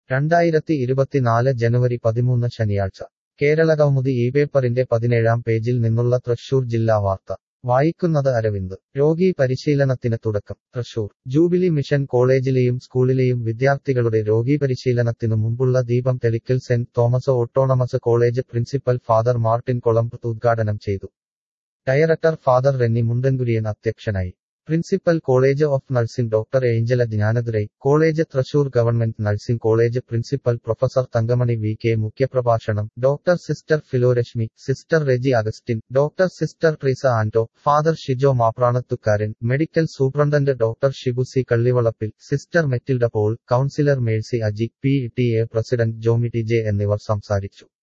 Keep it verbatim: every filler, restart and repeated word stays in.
രണ്ടായിരത്തി ഇരുപത്തിനാല് ജനുവരി പതിമൂന്ന് ശനിയാഴ്ച കേരളകൗമുദി ഈ പേപ്പറിന്റെ പതിനേഴാം പേജിൽ നിന്നുള്ള തൃശൂർ ജില്ലാ വാർത്ത വായിക്കുന്നത് അരവിന്ദ് രോഗീ പരിശീലനത്തിന് തുടക്കം തൃശൂർ ജൂബിലി മിഷൻ കോളേജിലെയും സ്കൂളിലെയും വിദ്യാർത്ഥികളുടെ രോഗീപരിശീലനത്തിനു മുമ്പുള്ള ദീപം തെളിക്കൽ Saint Thomas autonomous college principal father Martin Colomb ഉദ്ഘാടനം ചെയ്തു. ഡയറക്ടർ ഫാദർ റെന്നി മുണ്ടൻകുരിയൻ അധ്യക്ഷനായി. Principal college of nursing doctor Angela Gnanadurai, college Thrissur government nursing college principal professor Thankamani V K മുഖ്യപ്രഭാഷണം, doctor sister Filorashmi, sister Reji Augustine, doctor sister Treesa Anto, father Shijo Mapranathukaran, medical superintendent doctor Shibu C Kallivalappil, sister Metilda Paul, councillor Mercy Aji, P T A president Jomi T J എന്നിവർ സംസാരിച്ചു.